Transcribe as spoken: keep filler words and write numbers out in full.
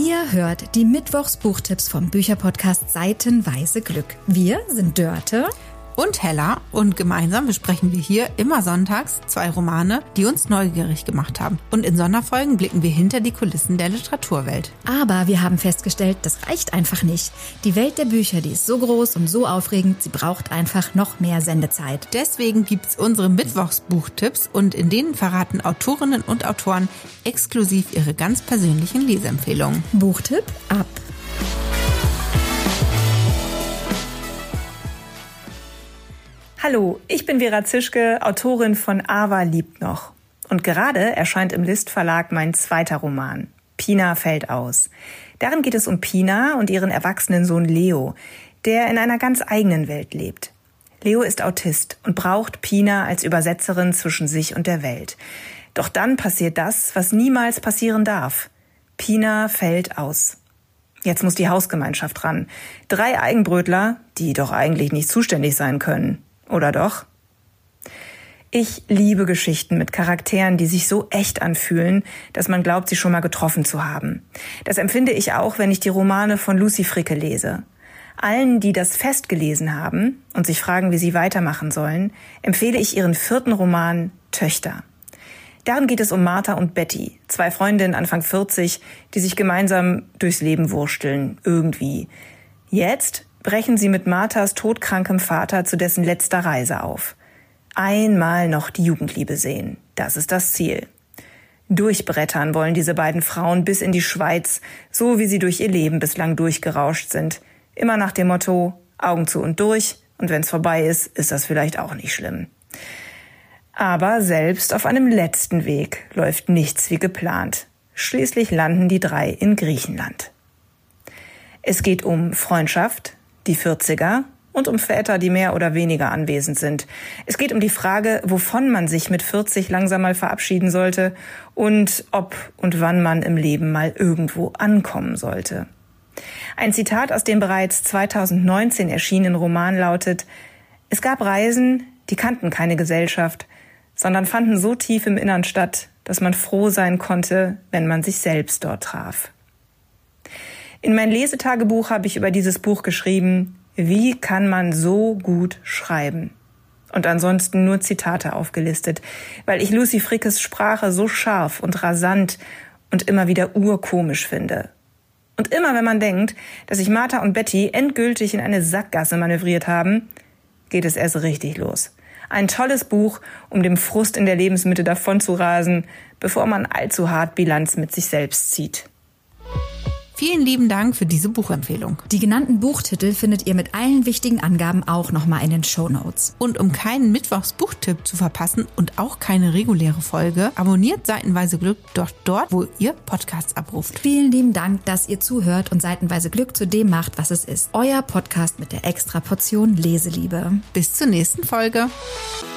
Ihr hört die Mittwochs-Buchtipps vom Bücherpodcast Seitenweise Glück. Wir sind Dörte und Hella und gemeinsam besprechen wir hier immer sonntags zwei Romane, die uns neugierig gemacht haben. Und in Sonderfolgen blicken wir hinter die Kulissen der Literaturwelt. Aber wir haben festgestellt, das reicht einfach nicht. Die Welt der Bücher, die ist so groß und so aufregend, sie braucht einfach noch mehr Sendezeit. Deswegen gibt's unsere Mittwochs-Buchtipps und in denen verraten Autorinnen und Autoren exklusiv ihre ganz persönlichen Leseempfehlungen. Buchtipp ab! Hallo, ich bin Vera Zischke, Autorin von Ava liebt noch. Und gerade erscheint im List Verlag mein zweiter Roman, Pina fällt aus. Darin geht es um Pina und ihren erwachsenen Sohn Leo, der in einer ganz eigenen Welt lebt. Leo ist Autist und braucht Pina als Übersetzerin zwischen sich und der Welt. Doch dann passiert das, was niemals passieren darf. Pina fällt aus. Jetzt muss die Hausgemeinschaft ran. Drei Eigenbrötler, die doch eigentlich nicht zuständig sein können. Oder doch? Ich liebe Geschichten mit Charakteren, die sich so echt anfühlen, dass man glaubt, sie schon mal getroffen zu haben. Das empfinde ich auch, wenn ich die Romane von Lucy Fricke lese. Allen, die das Fest gelesen haben und sich fragen, wie sie weitermachen sollen, empfehle ich ihren vierten Roman Töchter. Darin geht es um Martha und Betty, zwei Freundinnen Anfang vierzig, die sich gemeinsam durchs Leben wursteln, irgendwie. Jetzt brechen sie mit Marthas todkrankem Vater zu dessen letzter Reise auf. Einmal noch die Jugendliebe sehen, das ist das Ziel. Durchbrettern wollen diese beiden Frauen bis in die Schweiz, so wie sie durch ihr Leben bislang durchgerauscht sind. Immer nach dem Motto, Augen zu und durch, und wenn's vorbei ist, ist das vielleicht auch nicht schlimm. Aber selbst auf einem letzten Weg läuft nichts wie geplant. Schließlich landen die drei in Griechenland. Es geht um Freundschaft, die vierziger und um Väter, die mehr oder weniger anwesend sind. Es geht um die Frage, wovon man sich mit vierzig langsam mal verabschieden sollte und ob und wann man im Leben mal irgendwo ankommen sollte. Ein Zitat aus dem bereits zweitausendneunzehn erschienenen Roman lautet: Es gab Reisen, die kannten keine Gesellschaft, sondern fanden so tief im Innern statt, dass man froh sein konnte, wenn man sich selbst dort traf. In mein Lesetagebuch habe ich über dieses Buch geschrieben, wie kann man so gut schreiben? Und ansonsten nur Zitate aufgelistet, weil ich Lucy Frickes Sprache so scharf und rasant und immer wieder urkomisch finde. Und immer wenn man denkt, dass sich Martha und Betty endgültig in eine Sackgasse manövriert haben, geht es erst richtig los. Ein tolles Buch, um dem Frust in der Lebensmitte davonzurasen, bevor man allzu hart Bilanz mit sich selbst zieht. Vielen lieben Dank für diese Buchempfehlung. Die genannten Buchtitel findet ihr mit allen wichtigen Angaben auch nochmal in den Shownotes. Und um keinen Mittwochs-Buchtipp zu verpassen und auch keine reguläre Folge, abonniert Seitenweise Glück doch dort, wo ihr Podcasts abruft. Vielen lieben Dank, dass ihr zuhört und Seitenweise Glück zu dem macht, was es ist. Euer Podcast mit der extra Portion Leseliebe. Bis zur nächsten Folge.